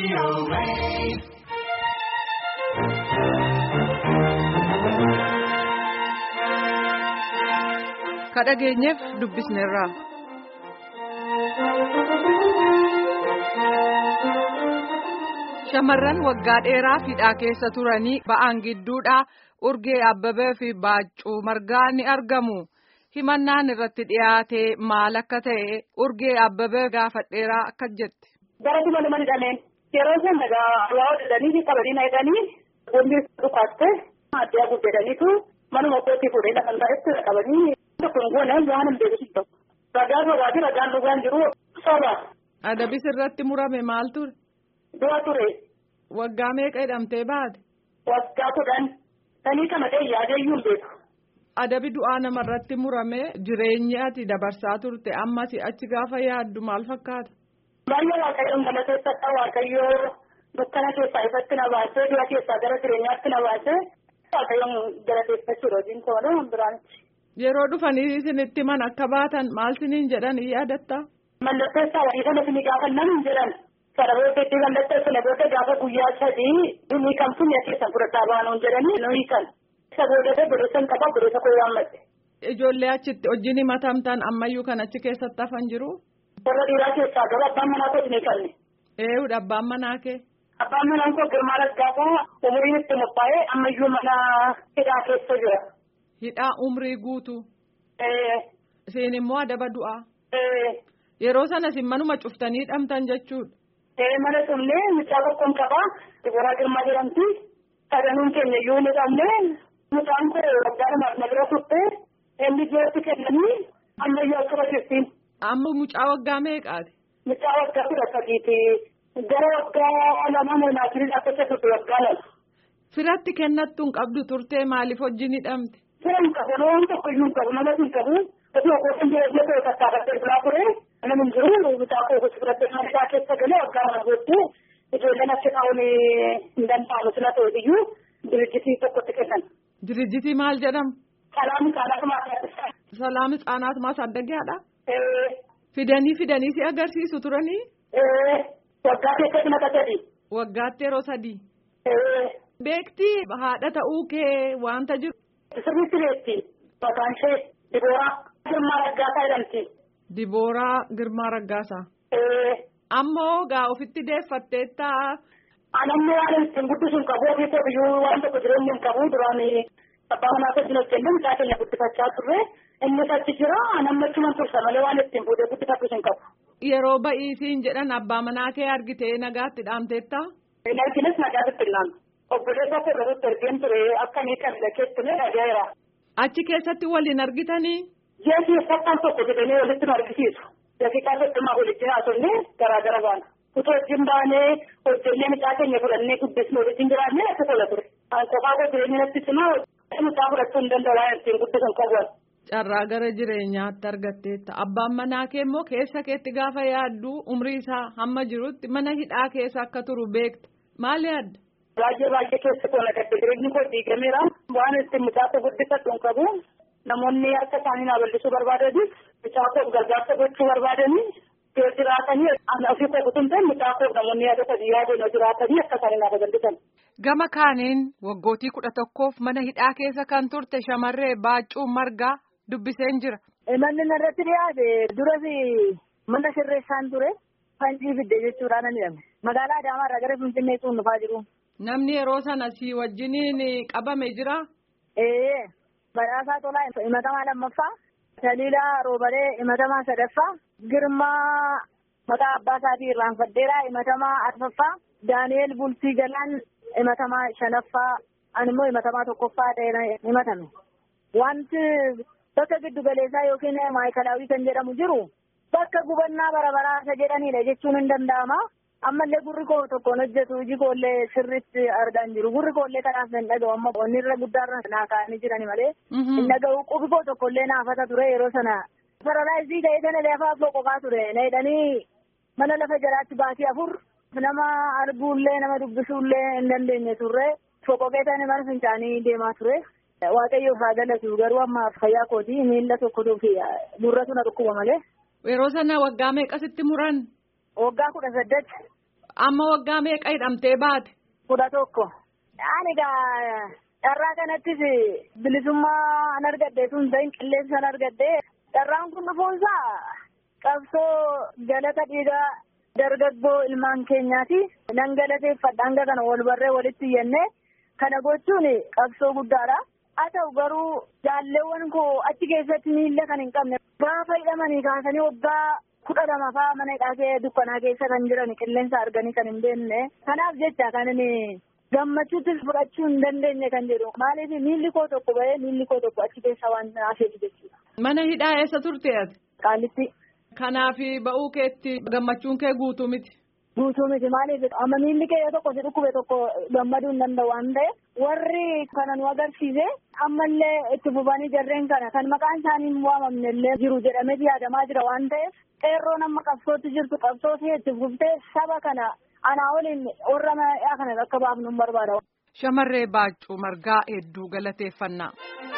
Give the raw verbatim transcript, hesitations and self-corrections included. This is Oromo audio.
kadhageenyeef dubbisneerra. Shamarran waggaa dheeraa hidhaa keessa turanii ba'an gidduudhaa Urgee Abbabee fi Baaccuu Margaa ni argamu. Himannaan irratti dhiyaate maal akka ta'e Urgee Abbabee gaafadheeraa akka jetti. Gara dhuma mana dhaleen yeroo sana waa hodhanii qabanii na hidhanii boonni dhukaatte addaa guddataniitu manuma kootii fuudhee lafa irratti qabanii tokkoon goonee waan hin beeku tokko. Ragaan rogaa fi ragaan dhugaan jiru soba. Adabis irratti murame maal ture? Du'a ture. Waggaa meeqa hidhamtee baate? Waggaa kudhan. Tanii kana ta'e yaadeeyyuu hin beeku. Adabi du'aa namarratti murame jireenyi ati dabarsaa turte amma achi gaafa yaaddu maal fakkaata? Baay'ee waaqayyoon galateeffadha. Waaqayyoo dukkana keessaa ifatti na baasee du'a keessaa gara jireenyaatti na baasee waaqayyoon galateeffachuudha hojiin toora biraanitti. Yeroo dhufanii isinitti man akka baatan maal siniin jedhan yaadatta? Mallatteessaa walii kana isin gaafannan hin jedhan. Saraboota itti mallatteessine booda gaafa guyyaa sadii inni kamtu mi'a keessan fudhataa baanuun jedhanii nuyi kan. Isa boodate godhessan qaba godhesa koo waammadhe. Ijoollee achitti wajjin himatamtan ammayyuu kan achi keessatti hafan jiru? Warra dhiiraa keessaa gara abbaan manaa koo isin qabne. Eeyyudha abbaan manaa kee? Abbaan manaa koo Girmaa Raggaasaa umuriin itti mophaa'ee ammayyuu mana hidhaa keessa jira. Hidhaa umrii guutu? Ee. Isin immoo adaba du'aa? Ee. Yeroo sana isin manuma cuftanii hidhamtan jechuudha? Ee mana cufnee mucaa tokkoon qabaa Diboraa Girmaa jedhamti. Sadanuun keenya iyyuu ni qabne mucaan koo waggaa lamaaf na bira turte inni ijoolleetti kennanii ammayyuu akkuma jirtiin. Amma mucaa waggaa meeqaati? Mucaa waggaa kudha sadiiti. Gara waggaa lama moonaatirii akka turte waggaa lama. Firatti kennattu hin qabdu turtee maaliif wajjin hidhamte? Fira hin qabu waan tokko iyyuu hin qabu nama hin qabu. Osoo kootiin jireenya koo tattaafatee bulaa ture nama hin jiru mucaa koo gosa fudhattee maatii keessa galee waggaa lama booddee ijoolleen achi kaa'uun hin danda'amu sila ta'e iyyuu dirijjitii tokkotti kennan. Dirijjitii maal jedhamu? Salaam Hitsanaat Maasaddaqaa. Salaam Hitsanaat Maasaddaqaadha? Ee. Fidanii fidanii si agarsiisu turanii? Ee. Waggaa keessatti naqaa sadii. Waggaatti yeroo sadii. Ee. Beektii haadha ta'uu kee wanta jiru? Sirriitti beekti. Maqaan ishee Dibooraa Girmaa Raggaasaa jedhamti. Dibooraa Girmaa Raggaasaa. Ee. Ammoo gaa ofitti deeffatteettaa? Anamni waan ittiin guddisuun qabu ofii koo biyyuu waan tokko jireenya hin qabu duraan abbaa manaa koo jireenya kennu mucaa keenya guddifachaa turre innis achi jira anamni achumaan tursa malee waan ittiin fuudhee guddifachuu hin qabu. Yeroo ba'iisiin jedhan abbaa manaa kee argitee nagaatti dhaamteettaa? Hin argines nagaatti hin obboleessa koo irratti ergeen ture akka inni qabila keessume dhagaa'eera. Achi keessatti waliin argitanii? Jeesii uffatan tokko jedhanii walitti nu argisiisu. Daqiiqaa soddomaa walitti haasofnee garaagara baana. Utoo wajjin baanee hojjennee mucaa keenya fudhannee guddisnee wajjin jiraannee akka tola ture. Qofaa koo jireenya natti cimaa mucaa fudhachuu hin danda'u waan ittiin guddisan qabuun. Carraa gara jireenyaatti argatteetta. Abbaan manaa kee immoo keessa keetti gaafa yaaddu umrii isaa hamma jirutti mana hidhaa keessa akka turu beekta. Maal yaadda? Baay'ee baay'ee keessa koo naqatte jireenyi koo diigameera. Waan ittiin mucaa koo guddifatu hin qabu. Namoonni harka isaanii naa bal'isuu barbaadanis mucaa koo gargaarsa gochuu barbaadanii yoo jiraatanii ofii koo kutumteen mucaa koo namoonni yaada sadii yaadeen yoo jiraatanii akka isaanii naa bal'isan. Gama kaaniin waggootii kudha tokkoof mana hidhaa keessa kan turte shamarree Baaccuu Margaa dubbiseen jira. Manni irratti dhiyaate duras mana sirreessaan ture fanjii fidde jechuudhaan ni jedhame. Magaalaa Adaamaarraa gara Finfinneetti dhufaa jiru. Namni yeroo sana si wajjiniin qabame jira? Ee. Badhaasaa Tolaa himatamaa lammaffaa, Taliilaa Roobalee himatamaa sadaffaa, Girmaa maqaa abbaa isaatii irraanfaddeeraa himatamaa arfaffaa, Daani'eel Bultii Galaan himatamaa shanaffaa, ani immoo himatamaa tokkoffaa ta'ee himatame. Wanti bakka giddu galeessaa yookiin maayikalaawii kan jedhamu jiru bakka gubannaa bara baraasa jedhanidha jechuun hin danda'ama. Ammallee gurri koo tokkoon hojjetu hojii koollee sirriitti argaa hin jiru. Gurri koollee kanaaf hin dhaga'u amma onni irra guddaarra naa kaa'anii jirani malee. Hin dhaga'u qubi koo tokkollee naafata ture yeroo sana. Paralaayizii ta'ee sana lafaa afoo qofaa ture. Na hidhanii mana lafa jalaatti baatii afur nama arguullee nama dubbisuullee hin dandeenye turre. Foqoqee ta'anii mana fincaanii deemaa ture. Waaqayyo haa galatu garuu amma fayyaa kootii miila tokkotuu fi gurratu na dhukkuba malee. Yeroo sana waggaa meeqasitti muran? Waggaa kudha saddeet. Amma waggaa meeqa hidhamtee baate? Kudha tokko. Ani gaa carraa kanattis bilisummaa an argadde sun ta'in qilleensa an argadde carraan kun dhufuunsaa qabsoo galata dhiigaa dargaggoo ilmaan keenyaati. Nan galateeffadha hanga kana wal barree walitti yennee kana gochuun qabsoo guddaadha. Haa ta'u garuu jaalleewwan koo achi keessatti miilla kan hin qabne gaafa hidhamanii kaasanii waggaa kudha lama fa'aa mana hidhaa dukkanaa keessa kan jiran qilleensa arganii kan hin beekne. Kanaaf jecha kan inni gammachuuttis fudhachuu hin dandeenye kan jedhu maaliif miilli koo tokko bahee miilli koo tokko achi keessa waan hafeef jechuudha. Mana hidhaa eessa turte ati? Qaalitti. Kanaaf ba'uu keetti gammachuun kee guutuu miti? Guutuu miti maaliif amma miilli kee tokko si dhukkube tokko gammaduu hin danda'u waan ta'eef warri kana nu agarsiise ammallee itti fufanii jarreen kana kan maqaan isaanii hin waamamne illee jiru jedhamee yaadamaa jira waan ta'eef qeerroon amma qabsootti jirtu qabsoosee itti fuftee saba kana anaa waliin warra mana hidhaa kana akka baafnu hin barbaada. Shamarree Baaccuu Margaa hedduu galateeffannaa.